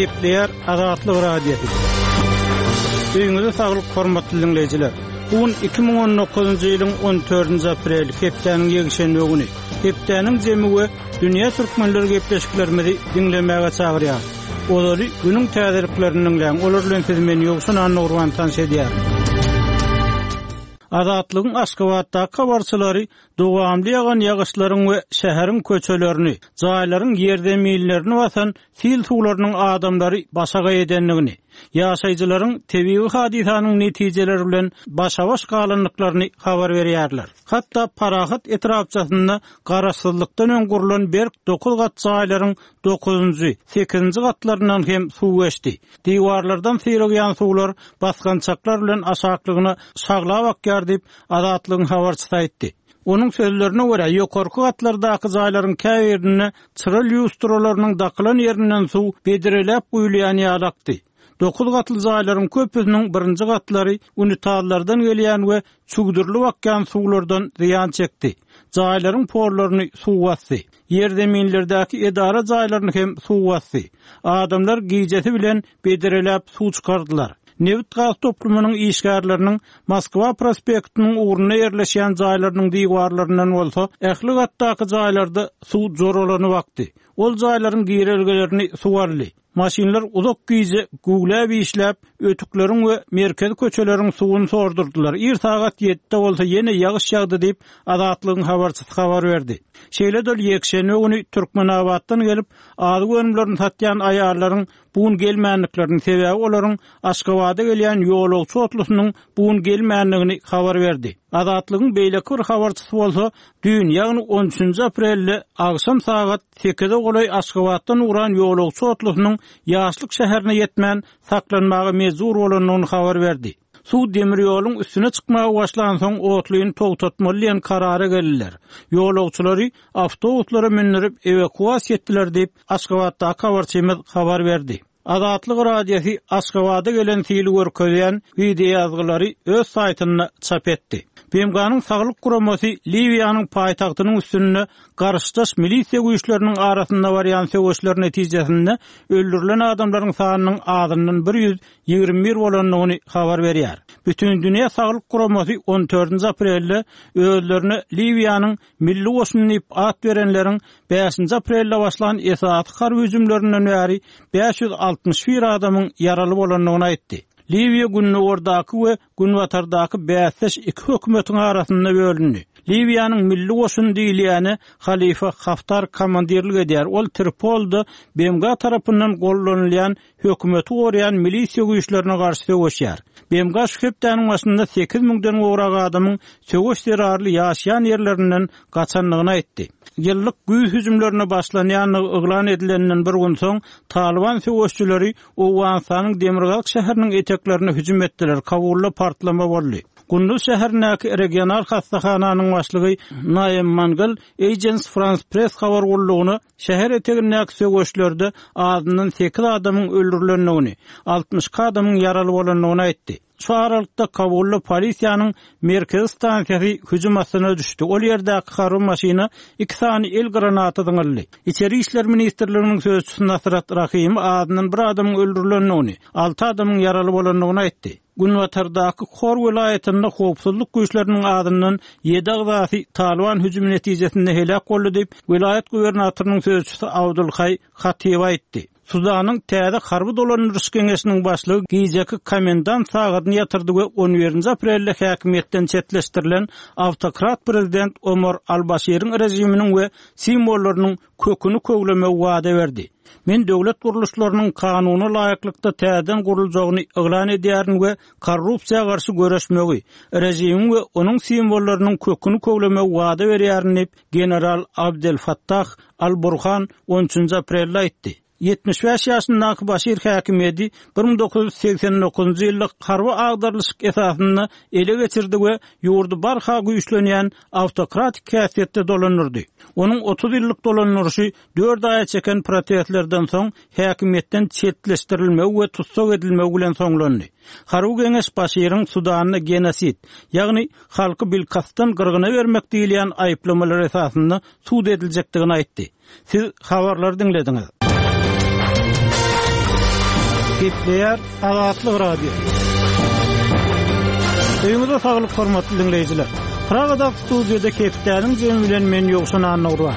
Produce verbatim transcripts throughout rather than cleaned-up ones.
Gepleyer Azatlyk radiosu. Öňüňizde saglyk hormatly dinleyijiler. Bugün iki ming on dokuzunçy ýylyň on dördünçi aprel hepdeniň ýekşenbe güni. Hepdeniň jemüge dünýä türkmenleri gepleşiklerimizi dinlemäge çagyrýar. Olary günüň täzeliklerini dinleýän olar bilen siz meni ýoksun anlagurwan tanşedýär. Azatlygyň Aşgabatda kabarçylary dowamly ýagan ýagyşlaryň we şäheriň köçelerini, jaýlaryň ýerde meýillerini basan sil suwlarynyň adamlary başaga edenligini, ýaşaýjylaryň tebii hadisanyň netijeleri bilen başa-baş galanlyklaryny habar berýärler. Hatda Parahat etrapçasynda garaşsızlykdan öňgürlen berk dokuz gat jaýlaryň dokuzunçy, sekizinçi gatlaryndan hem suw geçdi. Diwarlardan syrygýan suwlar baskançaklar bilen aşaklygyna saglap akýar diýip Azatlygyň habarçysy aýtdy. Onun sözlerine göre ýokarky gatlardaky jaýlaryň käbirini çyryl ýuwsturalarnyň dakylan ýerinden suw bedirelep guýulýan ýalakdy. Dokuz gatly jaýlaryň köpüsiniň birinji gatlary unitallardan gelýän we çugdurly bakýan suwlardan ziýan çekdi. Jaýlaryň porlaryny suw basdy. Ýerdeminlerdäki edara jaýlaryny hem suw basdy. Adamlar giýjesi bilen bedirelep suw çykardylar. Nevit gaz toplumynyň işgärleriniň Moskwa prospektiniň uğruna ýerleşýän jaýlarynyň diwarlaryndan bolsa, ähli gatdaky jaýlarda suw joralany bakdy. Ol jaýlaryň girelgelerini suwarly. Maşinler uzak giýje gugläp işläp, ötükleriň we merkez köçeleriň suwuny sordurdylar. Ir sagat ýetide bolsa ýene ýagyş ýagdy diýip Azatlygyň habarçysy habar berdi. Şeýle dol ýekşenbe güni Türkmenabaddan gelip azy gönümlerini satýan aýarlaryň bugun gelmänlikleriniň sebäbi olaryň Aşgabada gelýän ýolagçy otlusynyň bugun gelmänligini habar berdi. Azatlygyň beýleki bir habarçysy bolsa, düň ýagny on üçünçi aprelde agşam sagat sekizde golay Aşgabatdan uran ýolagçy otlusynyň ýaşlyk şäherine ýetmän saklanmagy mezur bolanyny habar berdi. Suw demir ýoluň üstüne çykmagy başlagan soň otlyny togtatmaly diýen karara geldiler. Ýolagçylary awtobuslara mindirip evakuasiýa etdiler diýip Aşgabatda habarçymyz habar berdi. Azatlyk radiosu Aşgabada gelen sili görkezýän video ýazgylary öz saýtyna çap etdi. B M G'nyň saglyk guramasy Liwiýanyň paýtagtynyň üstünde garşdaş milisiýa güýçleriniň arasynda barýan söwüşler netijesinde öldürilen adamlaryň sanynyň azyndan bir ýüz ýigirme bir bolanyny habar berýär. Bütün dünýä saglyk guramasy on dördünçi aprelde özlerini Liwiýanyň milli goşunyny at berenleriň beşinçi aprelde başlanan esat harby hüjümlerinden bäri beş ýüz altmış bir adamyň ýaraly bolanyny aýtdy. Liwiýa Günnordaky we Günwatardaky bäsleş iki hökümetiň arasynda bölündi. Liwiýanyň milli goşun diýilýäni Halifa Haftar komandirlik edýär. Ol Tripolda B M G tarapyndan gollanylýan hökümeti goraýan milisiýa güýçlerine garşy söwüşýär. B M G şühepdäniň başynda sekiz miňden gowrak adamyň söwüş terarly ýaşaýan ýerlerinden gaçanlygyny aýtdy. Ýyllyk güýç hüjümlerine başlanýanyny eglan edilenden bir gün soň Taliban söwüşçüleri Owganistanyň Demirgal şäheriniň eteklerine hüjüm etdiler. Kabulda partlama boldy. Gunduz şäherindäki regional hastahananyň başlygy Naim Mangal Agence France Press habar gullugyny şäher etegindäki söwüşlerde adyndan sekiz adamyň öldürilendigini, altmış adamyň ýaraly bolanyny aýtdy. Şu aralykda Kabulda polisiýanyň merkez stansiýasy hüjüm astyna düşdi. Ol ýerdäki harby maşyna iki sany el granaty dıňyldy. İçeri işler ministrliginiň sözçüsü Nasrat Rahim adyndan bir adamyň öldürilendigini, altı adamyň ýaraly bolanyny aýtdy. Günwatardaky Xor vilayetinde howpsuzlyk güýçleriniň adyndan ýedi agzasy Taliban hüjümi netijesinde helak boldy diýip vilayet gubernatorynyň sözçüsü Abdulhay Khatiýew aýtdy. Sudanyň täze harby dolandyryş geňeşiniň başlygy giýjeki komendant sagatyny ýatyrdy we on birinçi aprelde häkimetden çetleşdirilen awtokrat prezident Omar al-Bashir'in rejiminiň we simbollarynyň kökünü köglemek wada berdi. Men döwlet guruluşlarynyň kanuny laýyklykda täzeden guruljagyny eglan edýärin we korrupsiýaga garşy göreşmegi, rejim we onuň simbollarynyň kökünü köglemek wada berýärin diýip general Abdel Fattah al-Burhan on üçünçi aprelde aýtdy. yetmiş beş ýaşyndaky Başir häkimeti bir ming dokuz ýüz seksen dokuzunçy ýyllyk harby agdarlyşyk esasyny ele geçirdi we ýurdu barha güýçlenýän awtokratik käsiyetde dolanyrdy. Onuň otuz ýyllyk dolanýarsy dört aýa çeken protestlerden soň häkimetden çetleşdirilmegi we tutsak edilmegi bilen soňlandy. Harby geňeş Başyryň Sudanyny genosit, ýagny halky bilkastan gyrgyna bermek diýilýän aýplamalar esasynda suud ediljekdigini aýtdy. Siz habarlary dinlediňiz. Gepleýär Azatlyk radio. Öýüňizde saglyk hormatly dinleýijiler. Pragada studiýada Kepdäniň jemi bilen men ýokşan anagurwa.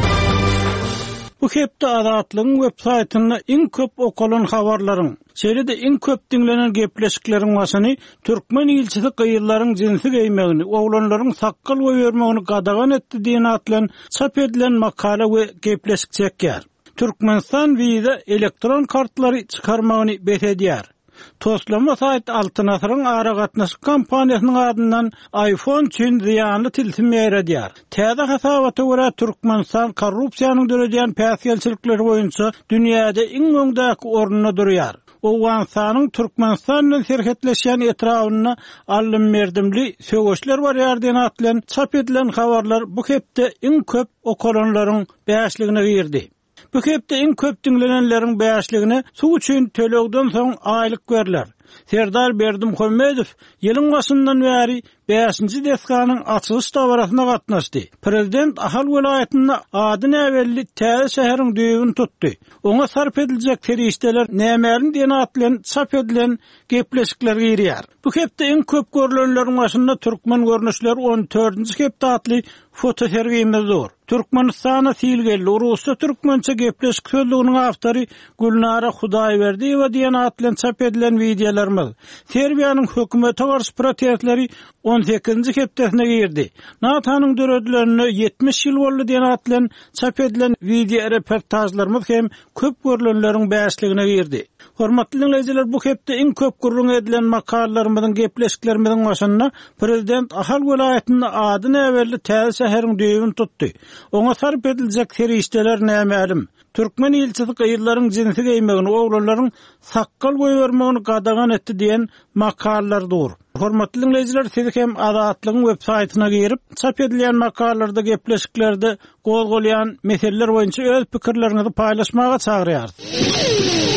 Bu Kepde Azatlygyň websaýtyna iň köp okulan habarlaryň, şeýle-de iň köp dinlenen gepleşikleriň başyny türkmen ilçisi gyýyllaryň jinsi geýmegini, oglanlaryň sakkal goýbermegini gadagan etdi diýen atlan çap edilen makala we gepleşik çekýär. Türkmenistan viza elektron kartlary çykarmagyny betedýär. Toslama saýt altyn asyryň ara gatnaşyk kompaniýasynyň adyndan iPhone üçin ziýanly tilsim ýeredýär. Täze hasabata görä Türkmenistan korrupsiýanyň döredýän päsgelçilikleri boýunça dünýäde iň öňdäki ornuna durýar. Owgansanyň Türkmenistan bilen serhetleşýän etrawyna allym merdimli söwüşler barýar diýen atlan çap edilen habarlar bu hepde iň köp okulanlaryň bäşligine girdi. Bu hepde iň köp dinlenenleriň bäşligine suw üçin tölegden soň aýlyk berler. Serdar Berdimuhammedow ýylyň başyndan bäri beşinji deskanyň açylyş dowrasyna gatnaşdy. Prezident Ahal welaýatyna ady näwelli Täze şäheriň düýbüni tutdy. Oňa sarp ediljek ferişdeler nämelin diýen atlan çap edilen gepleşikler girýär. Bu hepde iň köp görülenleriň başynda türkmen görnüşleri on dördünji hepde atly foto sergiýmezdir. Türkmenistana silgelli Rusça türkmençe gepleşik sözlüğünün awtory Gülnara Hudaýberdiýewa diýen atlan çap edilen videolarymyz Serbiýanyň hökümete garşy protestleri on sekizinji hepdesine girdi. Natanyň döredlerini yetmiş ýyl boldy diýen atlan çap edilen video reportajlarymyz hem köp görülenleriň bäşligine girdi. Hormatly dinleýijiler, bu hepde iň köp gurrun edilen makallalarymyzyň gepleşiklerimiziň başynda Prezident Ahal welaýatyna ady näwelli Täze şäheriň düýbüni tutdy. Oňa sarp ediljek ferişdeler nämelim? Türkmen ilçisi gyýyllaryň jinsi geýmegini, oglanlaryň sakkal goýbermegini gadagan etdi diýen makallalar. Hormatly dinleýijiler, siz hem Azatlygyň websaýtyna girip, çap edilen makallalarda gepleşiklerde gozgolýan meseleler boýunça öz pikirleriňizi paýlaşmaga çagyrýarsyz.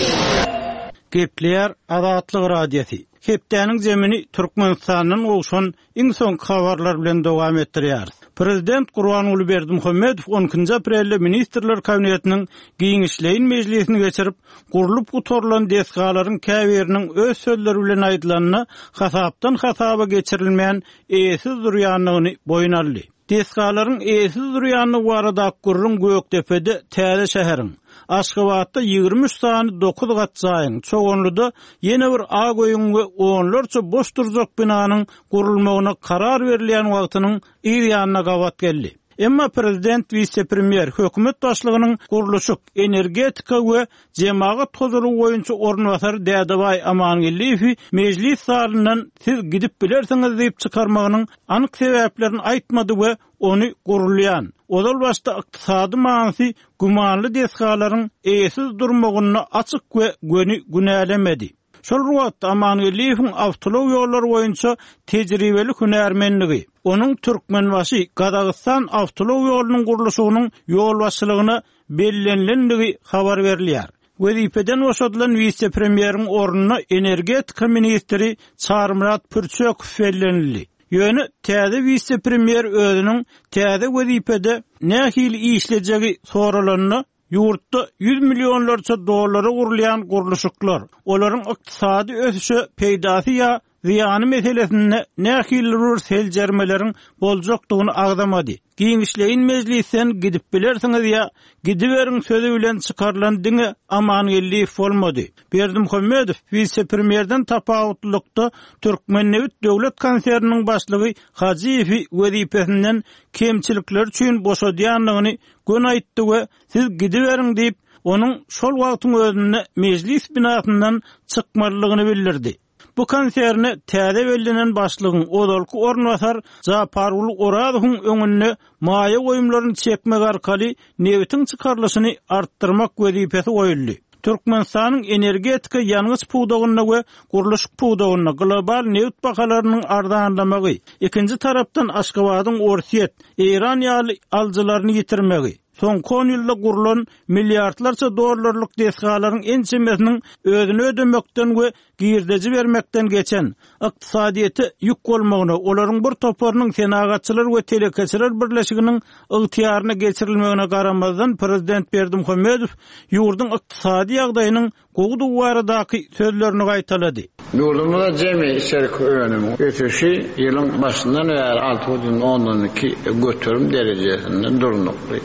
Gepleýär Azatlyk radiosi. Kepdäniň jemini Türkmenistanyň owşan iň soňky habarlar bilen dowam etdirýär. Prezident Gurbanuly Berdimuhammedow on ikinji aprelde Ministrler Kabinetiniň giňişleýin mejlisini geçirip, gurulyp gutorulan deskalaryň käbiriniň öz sözleri bilen aýdylanyny hasapdan hasaba geçirilmeýän eýesiz durýanlygyny boyun aldy. Deskalaryň eýesiz durýanlygy barada gurrun Gökdepede Täze şäheriň Aşgabatda ýygrimi üç sany dokuz gat jaýyň, çoğunluda ýene bir A goýun we onlarça boş durjak binanyň gurulmagyna karar berilýän wagtynyň ýa-ýanyna gawat geldi. Emma prezident, vice-premier, hökümet başlygynyň guruluşyk, energetika we jemaat tozulygy boýunça ornwasary Dädebay Amangilliýew mejlis salyndan siz gidip bilersiňiz diýip çykarmagynyň anyk sebäplerini aýtmady we onu gurulýan. Odal başda ykdysady maňsy gumanly deskalaryň eýesiz durmagyny açyk we göni günälemedi. Şol wagtda Amangilliýewiň awtolog ýollary boýunça tejribeli hünärmenligi, onuň Türkmenbaşy Gadagistan awtolog ýolunyň guruluşynyň ýol başçylygyna bellenlenligi habar berilýär. Wezipeden boşadylan vice-premieriň ornuna energetika ministri Çarmyrat Pürçökow bellenildi. Ýöne täze vice-premier özüniň täze wezipede nähili işlejegi soralanyny ýurtda yüz milyonlarça dollara gurulýan guruluşyklar, olaryň ykdysady ösüşi peýdasy ýa ziýany meselesine nähili seljermeleriň boljakdygyny agdamady. Giňişleýin mejlisinden gidip bilersiňiz ýa gidiberiň sözü bilen çykarlan diňe Amangilliýew bolmady. Berdimuhammedow vice-premierden tapawutlykda Türkmennewit döwlet konserniň başlygy Hajiýew wezipesinden kemçilikler üçin boşadýanlygyny gön aýtdy we siz gidiberiň diýip onuň şol wagtyň özünde mejlis binasyndan çykmalygyny bildirdi. Bu konserni täze bellenen başlygyň odalky ornwasar Japarul Oradowyň öňünde maýa goýumlaryny çekmek arkaly newitiň çykarlyşyny artdyrmak wezipesi goýuldy. Türkmenistanyň energetika ýalňyz puwdagyna we guruluş puwdagyna global newit bahalarynyň ardanlamagy, ikinji tarapdan Aşgabatyň Orsiýet, Eýran ýaly aljylaryny ýitirmegi, soňky on ýylda gurulan milliardlarça dollarlyk desgalaryň ençemesiniň özüni ödemekden we girdeji bermekden geçen ykdysadyety ýük bolmagyna, olaryň bir toparynyň senagatçylar we telekeçiler birleşiginiň ygtyýaryna geçirilmegine garamazdan Prezident Berdimuhammedow ýurdun ykdysady ýagdaýynyň gowy baradaky sözlerini gaýtalady. Ýurdumda jemi şerik önüm ötüşi ýylyň başyndan bäri altı yüz on iki götürüm derejesinde durmakly.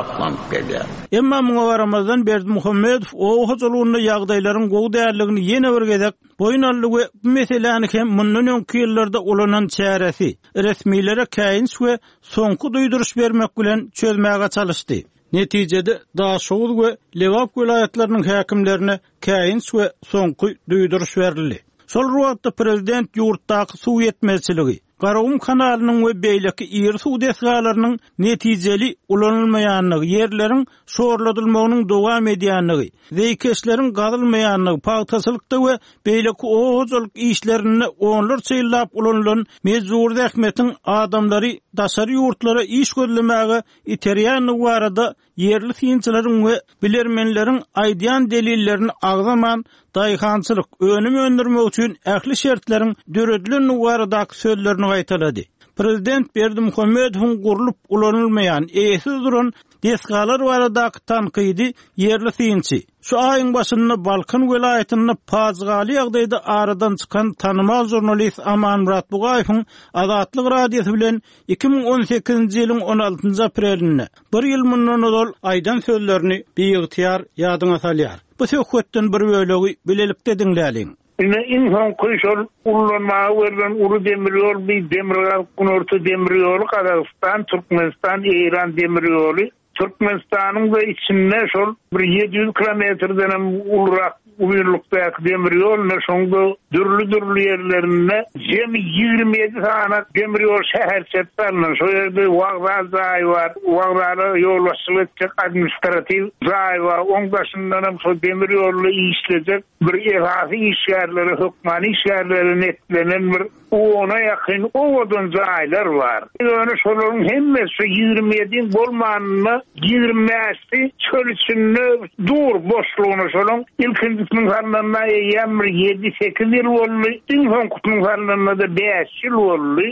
Emma muňa garamazdan Berdimuhammedow o hojulugyny ýagdaýlaryň gowy därligini ýene bir gezek boýun we bu meseleni hem mundan öňki ýyllarda ulanan çäresi resmiýlere käýins we soňky duýduruş bermek bilen çözmäge çalyşdy. Netijede Daşoğul we Lewap vilayatlarynyň häkimlerine käýins we soňky duýduruş berildi. Şol wagtda prezident ýurtdaky suw ýetmezçiligi, Garawum kanalynyň we beýleki ýer suw desgalarynyň netijeli ulanylmaýanlygy, ýerleriň şorladylmagynyň dowam edýänligi, zeýkeşleriň gazylmaýanlygy, paýtasylykda we beýleki owajalyk işlerini onlarça ýyllap ulanylan mezur ähmetiň adamlary daşary ýurtlara iş gözlemäge iterýänligi barada yerli synçylaryň we bilermenleriň aýdýan delillerini agzaman daýhançylyk önümi öndürmek üçin ähli şertleriň döredilen baradaky sözlerini gaýtalady. Prezident Berdimuhammedowyň gurulup ulanylmaýan, eýsiz duran desgalar baradaky tankydy yerli synçy. Şu aýyň başynda Balkan welaýatyny pazgaly ýagdaýda aradan çykan tanymaz jurnalist Aman Murat Bugaýewiň Azatlyk radiosu bilen iki ming on sekizinji ýylyň on altynjy aprelinde bir ýyl mundan ol aýdan sözlerini beýigtiýar ýadyňa salýar. Bu söhbetden bir bölegi bilelikde dinläliň. Ine insan kuyşol ullanmağa verilen ulu demiryol, bir demiryol, kunortu demiryolu, Kazakistan, Türkmenistan, İran demiryolu. Türkmenistan'ın da içinde şol bir yedi yüz kilometreden ulrak uyurlukdaki demiryol, ne şonda dürlü dürlü yerlerine jemi yirmi yedi tane demiryol şehir çetlerine, şu yerde Vagdal zay var, Vagdal'a yol vasıletecek administratif zay var, on başından şu demiryolu işleyecek bir esası işyerleri, hükmani işyerleri netlenen bir ona yakın ovadan zaylar var. Yani şoların hemmesi yirmi yedi bolmanına girmesi çölüsünü dur boşluğunu şolun ilkincisinin karnına yemri yedi sekiz yıl oldu. İnsan kutunun karnına da beş yıl oldu.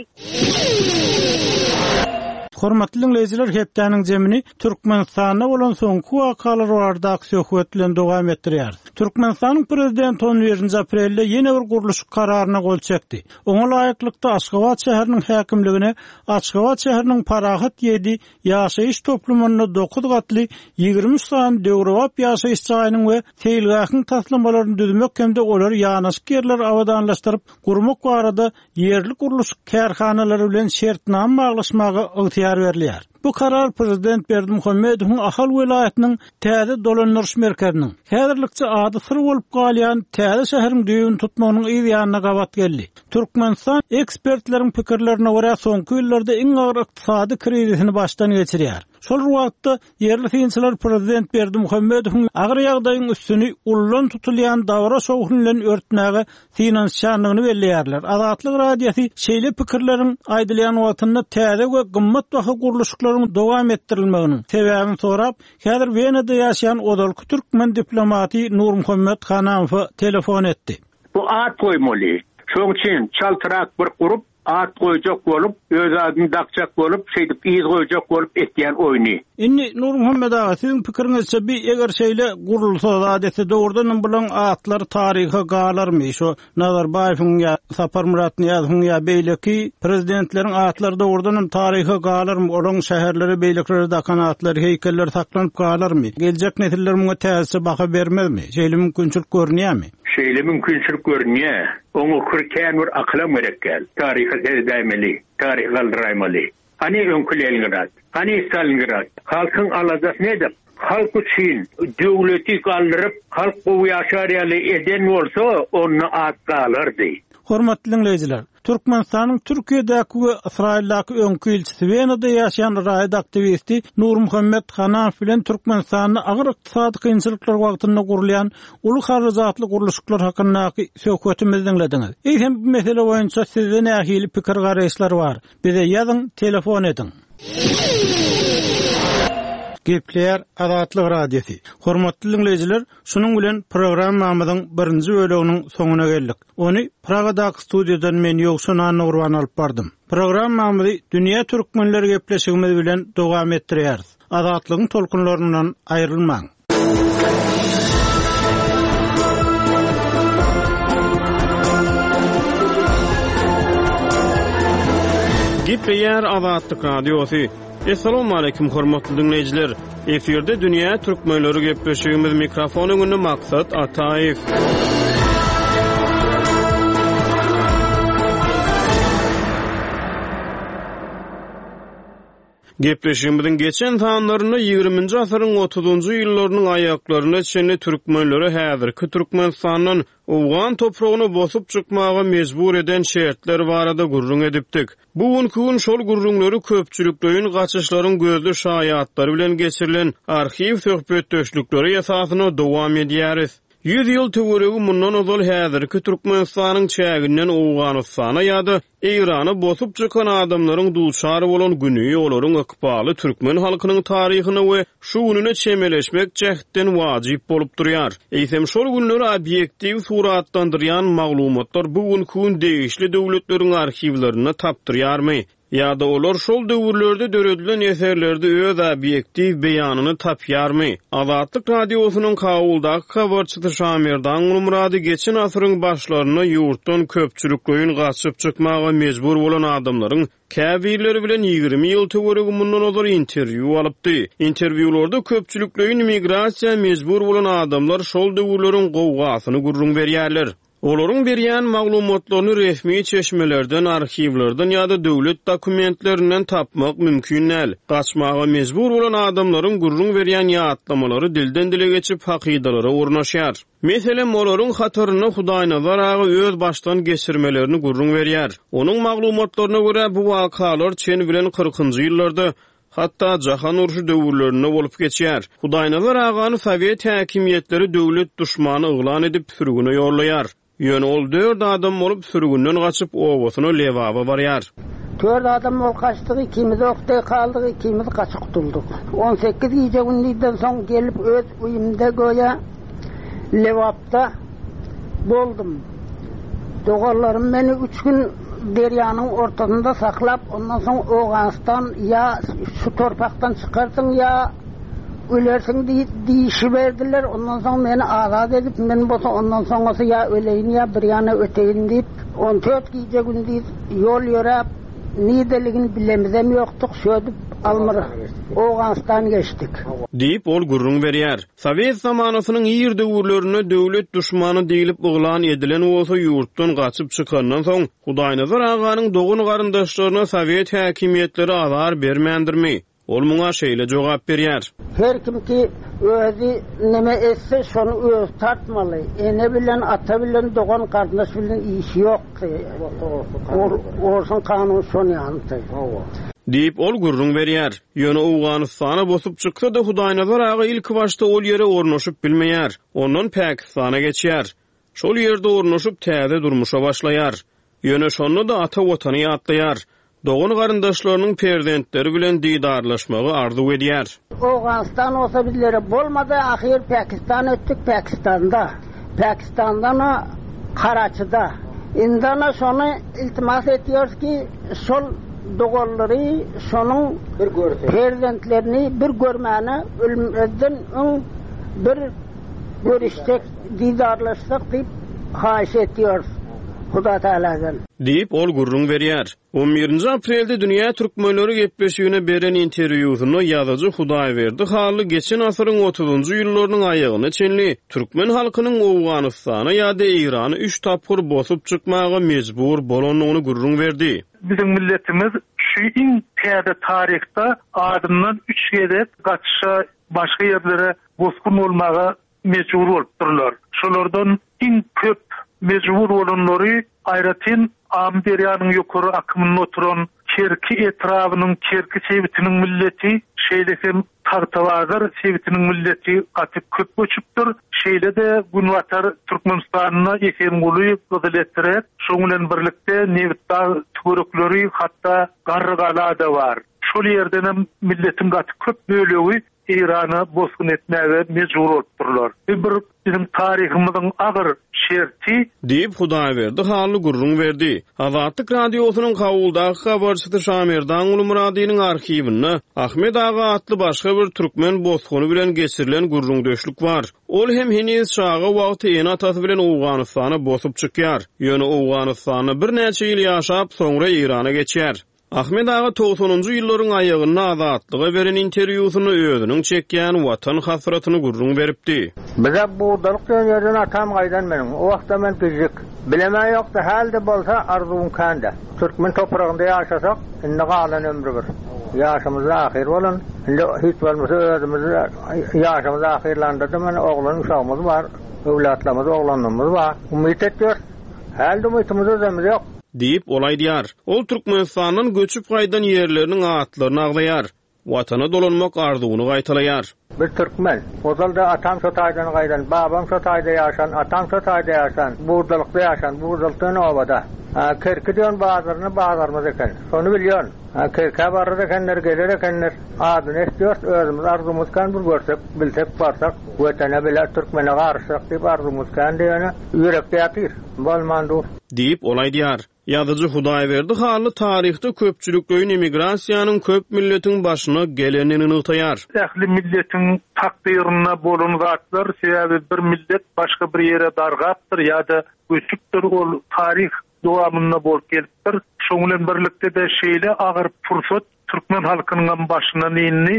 Hormatly dinleyijiler, hepdeniň jemini Türkmenistana bolan soňky wakalar baradaky söhbet bilen dowam etdirýär. Türkmenistanyň prezidenti on birinji aprelde ýene bir guruluş kararyna gol çekdi. Oňa laýyklykda Aşgabat şäheriniň häkimligine Aşgabat şäheriniň Parahat yedi ýaşaýyş toplumyny dokuz gatly ýigirmi üç san döwrewap ýaşaýyş jaýynyň we teýilgahyň taslamalaryny düzmek hemde olar ýanaşyk ýerler awadanlaşdyryp gurmak barada ýerli guruluş kärhanalary bilen şertname baglaşmagy ygtyýar berilýär. Bu karar Prezident Berdimuhammedowyň Ahal welaýatynyň täze dolanýaryş merkeziniň häzirlikçe ady syr bolup galýan täze şäheriniň düýbüni tutmagynyň ýa-da gabat geldi. Türkmenistan ekspertleriň pikirlerine görä soňky ýyllarda iň agyr ykdysady krizisini başdan geçirýär. Şol wagtda yerli synçylar Prezident Berdimuhammedowyň agyr ýagdaýyň üstüni ullan tutulýan dawra şowhuny bilen örtmäge finansiýanlygyny belleýärler. Azatlyk radiosu şeýle pikirleriň aýdylýan wagtynda täze we gymmat baha guruluşlaryň dowam etdirilmegini sebäbini sorap, häzir Wenada ýaşaýan odalky türkmen diplomaty Nurmuhammed Hanamowa telefon etdi. Bu at koýmaly. Şoň üçin çaltyrak bir gurup at koyacak bolup, öz adyny dakjak bolup, şeýdip iýiz koyacak bolup etýän oýny. Inni Nurmuhammed ağa, siziň pikiriňizçe bir eger şeýle gurulsa adetde doğrudan bilen atlar taryha galarmy? Şo Nazarbayewiň ýa Sapar Muratny ýa-da ýa beýleki prezidentleriň atlary doğrudan taryha galarmy? Olaryň şäherleri, beýleklere dakan atlar, heýkeller saklanyp galarmy? Geljek nesiller muňa täsir baka bermezmi? Şeýle mümkinçilik görnýärmi? Şeýle mümkinçilik görnýär. Oňa kirken bir aklam gerekkel. Taryha sezdaýmaly, taryh galdyraýmaly. Hani öňküleýänler, hani Stalingrad, halkyň alajak nedip? Halk üçin döwleti galdyryp, halk bu ýaşarýaly eden bolsa, onu atgalardy. Hormatly dinleyijiler, Türkmenistanyň Türkiýedäki we Israildaky öňkü elçisi Wenada ýaşaýan raýat aktivisti Nurmuhammed Hanamow bilen Türkmenistanyň agyr ykdysady kynçylyklar wagtynda gurulýan uly harajatly guruluşlar hakyndaky söhbetimizi dinlediňiz. Eýsem bu mesele boýunça sizden nähili pikir garaýşlar bar. Bize ýazyň, telefon edin. Gepler Azatlyk radiosi. Hormatly dinleyijiler, şunun bilen programmamyzyň birinji bölüginiň soňuna geldik. Ony Pragadaky studiýadan men Ýogsun Anurwan alyp bardym. Programmamyzy dünýä türkmenleri gepleşigimiz bilen dowam etdirýäris. Azatlygyň tolkunlaryndan aýrylmaň. Gepler Azatlyk radiosi. Assalamu alaykum hormatly dinleyijiler. Eferde dünýä türkmenleri gepleşigimiz mikrofon öňünde maksat Ataýew. Gepleşigimiziň geçen taýanlaryny ýygrüminji asyryň otuzunjy ýyllarynyň aýaklaryna çenli türkmenleri häzirki Türkmenistanyň Owgan topragyny bosup çykmaga mejbur eden şertler barada gurrun edipdik. Bu gün şol gurrunlary köpçüliklerin gaçyşlaryň gözlü şaýatlary bilen geçirilen arxiv söhbetdeşlikleri esasyna dowam edýäris. Yüz ýyl töweregi mundan ozal häzirki Türkmenistanyň çäginden Owganystana ýa-da Irany bosup çykan adamlaryň dulşary bolan güni olaryň ykbaly türkmen halkynyň taryhyna we şu gününe çemeleşmek jähdden wajyp bolup durýar. Eýsem şol günleri obyektiw suratlandyrýan maglumatlar bu gün değişli döwletleriň arxivlerini tapdyrýarmy? Ya da olar şol döwürlerde döredilen eserlerde öz obyektiv beýanyny tapýarmy? Azatlyk radiosynyň kabuldaky habarçysy Şamerdan Umrady geçen asyryň başlaryna ýurtdan köpçüliklerin gaçyp çykmaga mejbur bolan adamlaryň käbirleri bilen ýygrimi ýyl töweregi mundan ozar interwiu alypdy. Interwiularda köpçüliklerin migrasiýa mejbur bolan adamlar şol döwürleriň gowgasyny gurrun berýärler. Olaryň berýän maglumatlaryny resmi çeşmelerden, arxivlerden ýa-da döwlet dokumentlerinden tapmak mümkin näl. Gaçmaga mejbur bolan adamlaryň gurrun berýän ýatlamalary dilden dile geçip hakydalara urnaşýar. Meselem olaryň hataryna Hudaýnazar agy öz başdan geçirmelerini gurrun berýär. Onuň maglumatlaryna görä bu wakalar çen bilen kırkynjy ýyllarda hatta jahan uruşy döwürlerine bolup geçýär. Hudaýnazar agany Sowet häkimiýetleri döwlet duşmany yglan edip sürgüne ýorlaýar. Ýöne ol dört adam bolup sürgünden gaçyp owasyna lewaba barýar. Dört adam ol kaçdyk, ikimiz okda kaldyk, ikimiz kaçyp gutuldyk. on sekiz gece gündizden soň gelip öz uyumda goýa lewapda boldum. Dogallarym meni üç gün deryanyň ortasynda saklap, ondan soň Owganistan ýa şu torpakdan çykarsyň ýa ölersin diýişi berdiler. Ondan soň meni azat edip, men bolsa ondan soňsy ýa öleýin ýa bir ýana öteýin diýip on dört gece gündüz ýol ýörap nideligini bilemizem ýokdyk, şödüp almyr Owganistan geçdik. Diýip ol gurrun berýär. Sowet zamanasynyň ýer döwürlerine döwlet duşmany diýilip yglan edilen bolsa ýurtdan gaçyp çykandan soň Hudaýnazar aganyň dogun garyndaşlaryna Sowet häkimiýetleri azar bermändirmi? Ol muňa şeýle jogap berýär. Her kim ki özü neme etse şonu öz tartmaly. Ene bilen ata bilen dogan kardeş bilen işi ýok. Olsun kanun şonu ýanty. Diýip ol gurrun berýär. Ýöne Owganystana bosup çyksa da Hudaýnazar agy ilk başda ol ýere ornaşyp bilmeýär. Ondan Pakistana geçýär. Şol ýerde ornaşyp täze durmuşa başlaýar. Ýöne şonu da ata watany ýatlaýar. Doğun garyndaşlarynyň perzentleri bilen diýdarlaşmagy arzu edýär. Owganistan olsa bizlere bolmady, ahir Pakistan ötdik, Pakistanda. Pakistandan Karaçyda. Indana şonu iltimas etýärs ki, şol dogallary şonuň perzentlerini bir görmäni ölmezden öň bir görüşsek, diýdarlaşsak diýip haýyş etýär. Huda Taala'dan. Diýip ol gurrun berýär. on birinji aprelde dünýä türkmenleri gepleşigine beren interwiusyny ýazyjy Hudaýberdi Haly geçen asyryň otuzunjy ýyllarynyň aýagyna çenli türkmen halkynyň Owganystana ýa-da Irany üç tapyr bosup çykmaga mejbur bolanyny gurrun berdi. Bizim milletimiz şu iň täze taryhda adamdan üç gezet gaçşa başga ýerlere boskun bolmaga mejbur bolup durlar. Şolardan iň köp mejbur bolanlary aýratyn am derýanyň ýokary akymyny oturan Kerki etrawynyň Kerki sebitiniň milleti şeýlesem Tartawazar sebitiniň milleti atyp köp göçüpdir. Şeýle de Günwatar Türkmenistanyna ýetim bolup gözeletdirip, şoň bilen birlikde Newtdağ tüberekleri hatda Garrygala da bar. Şol ýerden hem milletin gaty köp bölegi İran'ı bozgun etmeye mecbur olupdurlar. Bir bizim tarihimizin ağır şerti deyip Hudaýberdi haly gurrun berdi. Azatlyk radiosynyň kawuldaky habarçysy Şamerdan Uly Muradynyň arhiwini Ahmet Ağa atly başga bir türkmen bozguny bilen geçirilen gurrun döşlük var. Ol hem heniz şaga wagty ene atasy bilen Awganystana bosup çykýar. Ýöne Awganystany bir näçe ýyl ýaşap soňra Irana geçýär. Ahmet Ağa togsonuncu ýyllaryň aýagyna azatlyga beren interwýusyny özüniň çekýän watan hasratyny gurrun beripdi. Bize bu dalyk ýerden atam gaýdan meniň. O wagtda men küçük. Bilemä ýokdy, halde bolsa arzuwym kanda. Türkmen topragynda ýaşasak, indi galan ömrü bir. Ýaşamyz ahir bolan, indi hiç bolmasa özümiz ýaşamyz ahirlandy. Men oglanyň uşagymyz bar, öwlatlarymyz, oglanlarymyz bar. Umyt etýär. Halde umytymyz özümiz ýok. Deyip olay diyar. Ol Türkmenistanyň göçüp gaýdan ýerleriniň atlaryny agdaýar. Watana dolanmak arzuwyny gaýtalayar. Bir Türkmen, ozalda atam şotaýdan gaýdan, babam şotaýda ýaşan, atam şotaýda ýaşan, burdalykda ýaşan, burdalykdan obada. Kerkidön bazaryny bazarmaz eken. Şonu bilýän. Kerke barry ekenler, geler ekenler. Adyny etýär, özümiz arzumyz kan bir görsek, bilsek barsak, wetene bile Türkmene garşyk diýip arzumyz kan diýene ýürekde ýatyr. Bolmandy deyip olay diyar. Ýazyjy Hudaýberdi haly taryhda köpçülikleýin emigrasiýanyň köp milletiň başyna gelenini ynyktaýar. Ähli milletiň takdyryna bolan zatlar sebäbi bir millet başga bir ýere dargapdyr ýa-da göçüpdir, ol tarih dowamyna bolup gelipdir. Şoň bilen birlikde de şeýle agyr pursat türkmen halkynyň başyna näni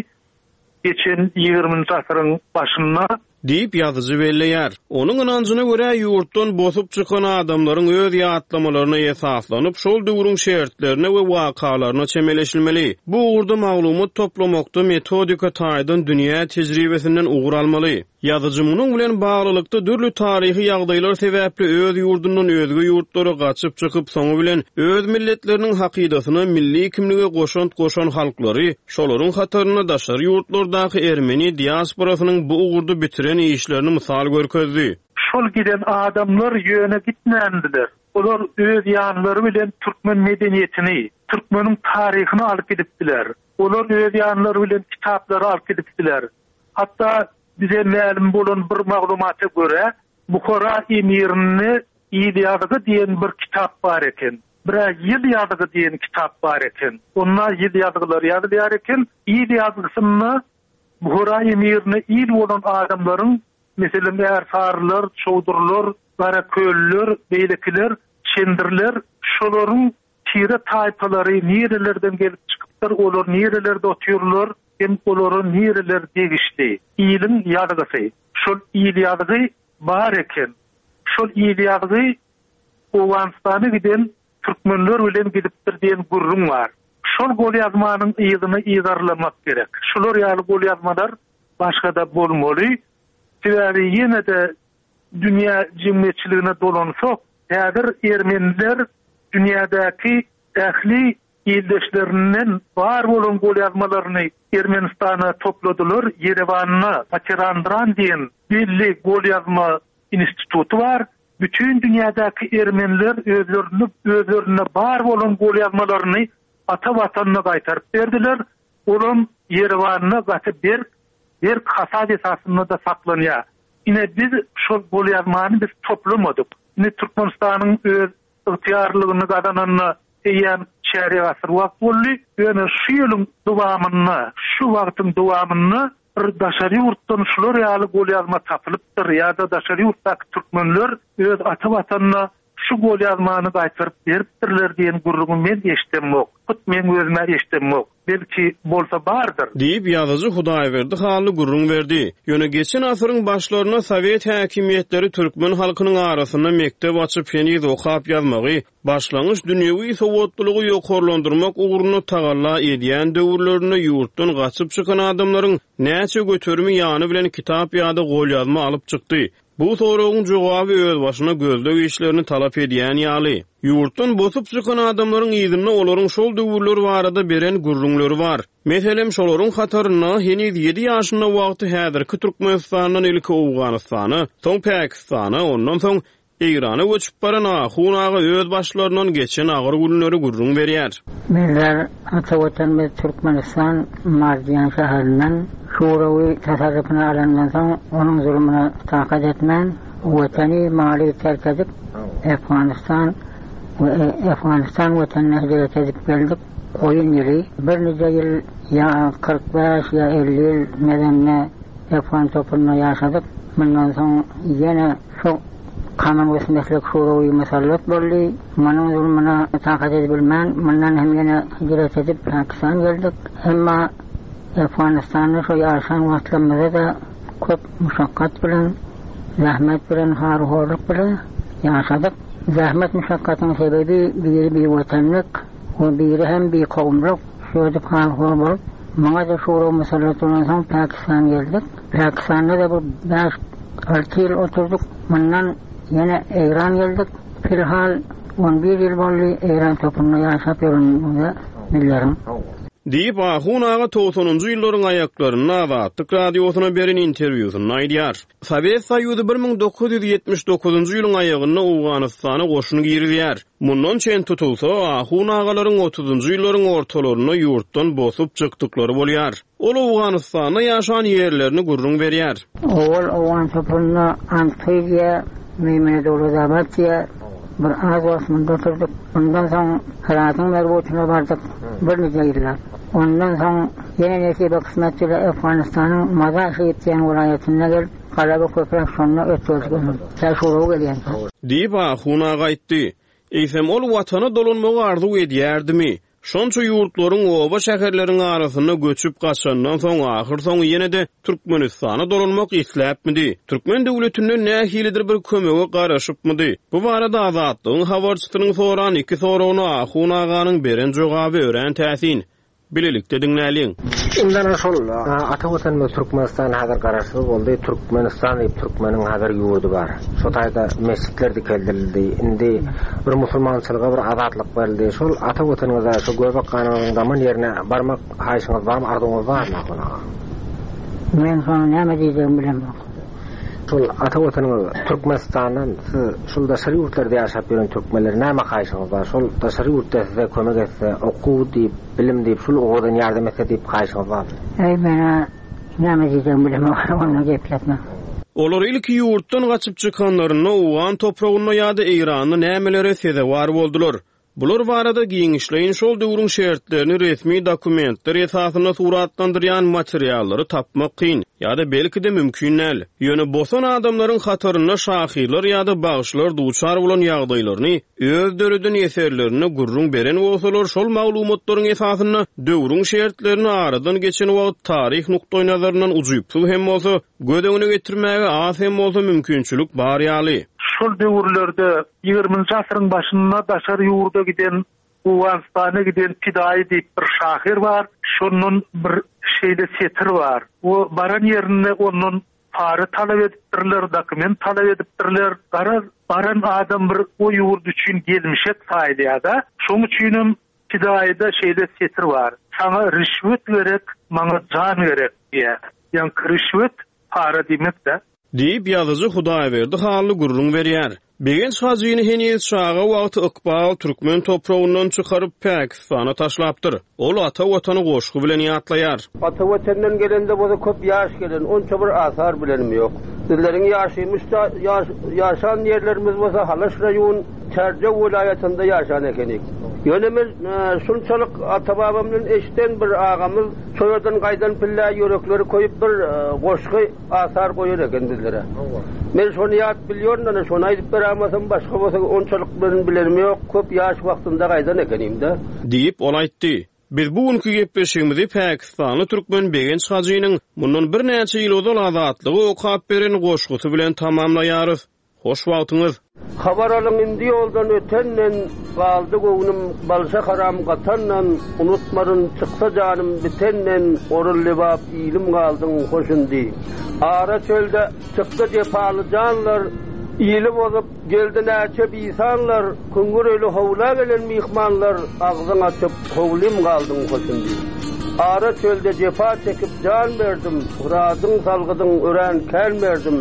geçen ýygrüminji asyryň başyna deyip ýazyjy belleýär. Onuň inanjyna görä ýurtdan bosup çykan adamlaryň öz ýatlamalarına esaslanyp şol döwrüň şertlerine we wakalaryna çemeleşilmeli. Bu ugurda maglumat toplamakda metodika taýdan dünýä tejribesinden ugur almaly. Ýazyjy munyň bilen baglylykda dürli tarihi ýagdaýlar sebäpli öz ýurdundan özge ýurtlara gaçyp çykyp soňu bilen öz milletleriniň hakydatyna milli kimlige goşan goşan halklary şolaryň hataryna daşar ýurtlardaky Ermeni diasporasynyň bu ugurda bitiren işlerini misal görkezdi. Şol giden adamlar ýöne gitmändiler. Olar öz ýanlary bilen türkmen medeniýetini, türkmeniň taryhyny alyp gidipdiler. Olar öz ýanlary bilen kitaplary alyp gidipdiler. Hatda bize ma'lum bolan bir maglumata göre Bukhara emirini ýyl diýen bir kitap bar eken. Bir ýyl ýadygy diýen kitap bar eken. Onlar ýyl ýadygylar ýazylýar eken. Ýyl ýadygysyny Bukhara emirini ýyl bolan adamlaryň, meselem ersarlar, çowdurlar, baraköller, beýlekiler, çendirler, şolaryň tire taýpalary nirelerden gelip çykypdyr, olar nirelerde otýarlar. Hem olaryň nireler degişdi. Ýylyň ýadygy. Şol ýyl ýadygy bar eken. Şol ýyl ýadygy Awganystana giden türkmenler bilen gidipdir diýen gurrun bar. Şol gol ýazmanyň ýygyny ýygarlamak gerek. Şolar ýaly gol ýazmalar başga-da bolmaly. Sebäbi ýene de dünýä jemgyýetçiligine dolansak, häzir ermeniler dünýädäki ähli ýyldaşlarynyň bar bolan gol ýazmalaryny Ermenistana topladylar. Yerewanyna Patirandran diýen belli gol ýazma instituty bar. Bütün dünýädäki ermeniler özlerini özlerine bar bolan gol ýazmalaryny ata watanyna gaýtaryp berdiler. Olam Yerewanyna gatyp bir bir hasad esasynda da saklanýar. Ine biz şol gol ýazmany biz toplamadyk. Ine Türkmenistanyň öz ygtyarlygyny gadananyna eýen çäre asr wagt boldy. Ýöne şu ýylyň dowamyna, şu wagtyň dowamyna bir daşary ýurtdan şular ýaly gol ýazma tapylypdyr. Ýa-da daşary ýurtdaky türkmenler öz ata watanyna şu gol ýazmany gaýtaryp beripdirler diýen gurruny men eşitmok. Hut men özüme eşitmok. Belki bolsa bardyr. Deyip ýazyjy Hudaýberdi haly gurrun berdi. Ýöne geçen asyryň başlaryna Sowet häkimetleri türkmen halkynyň arasyna mektep açyp feniz okap ýazmagy, başlangyç dünýäwi sowatlygy ýokarlandyrmak uguruny tagalla edýän döwürlerine ýurtdan gaçyp çykan adamlaryň näçe götermi ýany bilen kitap ýa-da gol ýazma alyp çykdy. Bu soragyň jogaby öz başyna gözleg işlerini talap edýän ýaly. Ýurtdan bosup çykan adamlaryň ýygyny olaryň şol döwürler barada beren gurrunlary var. Meselem şolaryň hataryna heniz ýedi ýaşynda wagty häzirki Türkmenistanyň ilki Awganystany, soň Pakistany, ondan soň Eýrana göçüp baran ahunaga öz başlarından geçen agyr günleri gurrun berýär. Bizler Atawatan ve Türkmenistan Mardiyan şäherinden Şurawy tasarrufuna alandan soň onun zulmuna takat etmän weteni mali terk edip Afganistan ve Afganistan wetenine hicret edip geldik. Oyun yeri bir neçe yıl ya kırk beş ya elli yıl medenne Afgan toplumuna yaşadık. Bundan soň yine şu kanun vesmeslek Şurawy mesellet boldy. Manın zulmuna takat edebilmän, bundan hem yine hicret edip Pakistan geldik. Emma Afganistan'da şu yaşan vatlamızda da köp muşakkat bilen, zahmet bilen, harhorluk bilen yaşadık. Zahmet muşakkatın sebebi biri bir vatanlık, o biri hem bir kavumluk, şöyle harhor bolup, bana da Şurawy meselletlerinden soň Pakistan geldik. Pakistan'da da bu beş altı yıl oturduk. Bundan yine İran geldik. Filhal on bir yıl boldy İran toplumuna yaşap ýörünmede bilerim. Diýip ahunaga toğsanynjy ýyllaryň aýaklaryny Azatlyk radiosuna beren interwýusyny aýdýar. Sowet Soýuzy bir ming dokuz ýüz ýetmiş dokuzynjy ýylyň aýagyna Awganystana goşun girýär. Mundan çen tutulsa ahunagaryň otuzynjy ýyllaryň ortalaryna ýurtdan bosup çykdyklary bolýar. Ol Awganystana ýaşan ýerlerini gurrun berýär. Ol Awgan toplumuna Antalya, Mehmedowladabatya bir az osmanda oturduk. Ondan soň Heratyň merwetine bardyk bir neçe ýyllar. Ondan soň ýene näçe kysmatçyla Afganistanyň Mazar şeýitdiýen welaýatyna gelip, galaba köprek şonuna ötürdük. Şurawy gelýän. Diýip ahunaga aýtdy. Eýsem ol watana dolanmagy arzu edýärdimi? Şonça ýurtlaryň oba şäherleriň arasyna göçüp gaçandan soň ahyr soň ýene de Türkmenistana dolanmak isläpmidi. Türkmen döwletinden nähilidir bir kömege garaşypmydy. Bu barada Azatlygyň habarçysynyň soran iki sorawyna ahunaganyň beren jogaby ören täsin. Bilelikde diňläliň. Indan şol Atawatan we Türkmenistan hazır garaşy boldy. Türkmenistan we Türkmeniň hazır ýurdu bar. Şo taýda mescitler dikildi. Indi bir musulmançylyga bir azatlyk berildi. Şol Atawatanyňda şo göbek kanynyň daman ýerine barmak haýşyňyz barmy, ardyňyz barmy? Men şonu näme diýeceğimi bilemem. Şol Atawatanyň Türkmenistandan şolda şeýle ýurtlarda ýaşap ýören türkmenler näme haýşyňyz bar? Şol da şeýle ýurtda size kömek etse, okuw diýip, bilim diýip, şol owadan ýardam etse diýip haýşyňyz bar. Ey mena näme diýeceğimi bilemem. Onu gepletme. Olar ilki ýurtdan gaçyp çykanlaryna Awgan topragyna ýa-da Eýranyň nämelere seze war boldular. Bular barada giňişleýin şol döwrüň şertlerini resmi dokumentler esasyna suratlandyrýan materiallary tapmak kyn. ýa-da belki de mümkin näl. Ýöne bosan adamlaryň hataryna şahyrlar ýa-da bagşlar duçar bolan ýagdaýlaryny öz döredin eserlerine gurrun beren bolsalar şol maglumatlaryň esasyna döwrüň şertlerini aradan geçen wagt tarih nukdaý nazaryndan ujuýup hem bolsa gödegine getirmäge az hem bolsa mümkinçilik bar ýaly. Şol döwürlerde ýygrymynjy asyryň başyna daşar ýurda giden Awganystana giden Pidaý diýip bir şahyr bar. Şonun bir şeýle setir bar. O baran ýerine onun pary talap edipdirler, dokument talap edipdirler. Gara baran adam bir o ýurt üçin gelmişek faýdaýda. Şoň üçin Pidaýda şeýle setir bar. Sana rüşwet gerek, maňa jan gerek diýär. Ýani rüşwet pary diýmekde. Diýip ýazyjy Hudaýberdi hally gurrun berýär. Begenç hazyny henüz şaga wagty Iqbal Türkmen toprağından çıkarıp Pakistana taşlapdyr. Ol ata watany goşgy bilen ýatlaýar. Ata watandan gelende boza köp ýaş gelen, onça bir asar bilenim ýok. Sizleriň ýaşymış da ýaşan ýerlerimiz boza Halaş raýon Çerjek welaýatynda ýaşan ekenik. Ýönemiz şunçalyk ata-babamdan eşiten bir agamyz şoýardan gaýdan pilla ýörekleri koýup bir goşgy asar goýar eken bizlere. Men şonu ýat bilýärmän, şonu aýdyp beramasam başga bolsa onçalyk bilen bilenim ýok. Köp ýaş wagtynda gaýdan ekenim-de. Diýip ol aýtdy. Biz bu günkü gepleşigimizi Pakistanly türkmen Begenç hazynyň mundan bir näçe ýyl ozal azatlygy okap beren goşgusy bilen tamamlaýarys. Hoş wagtyňyz. Habar alyň indi ýoldan ötenden galdy göwnüm balşa haram gatandan unutmaryn çyksa janym bitenden orul lebap ilim galdyň hoşundy. Ara çölde çykdy jepaly janlar ýyly bolup geldi näçe bisanlar küngür öli howla gelen mihmanlar agzyň açyp howlim galdyň hoşundy. Ara çölde jepa çekip jan berdim, uradyň salgydyň ören kel berdim.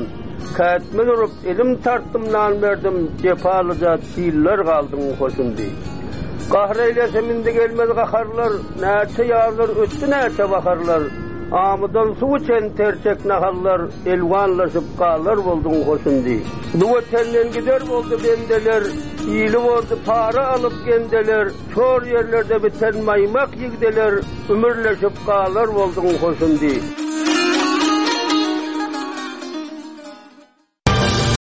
Kätme durup elim tarttımdan verdim cepalıca diller kaldım hoşundi. Kahreylesem gelmez kaharlar, näçe yağlar öttü näçe bakarlar. Amıdan su içen terçek nahallar, elvanlaşıp qalar boldun hoşundi. Duva tenden gider boldu bendeler, iyili oldu para alıp gendeler, çor yerlerde biten maymak yigdeler, ömürleşip qalar boldun hoşundi.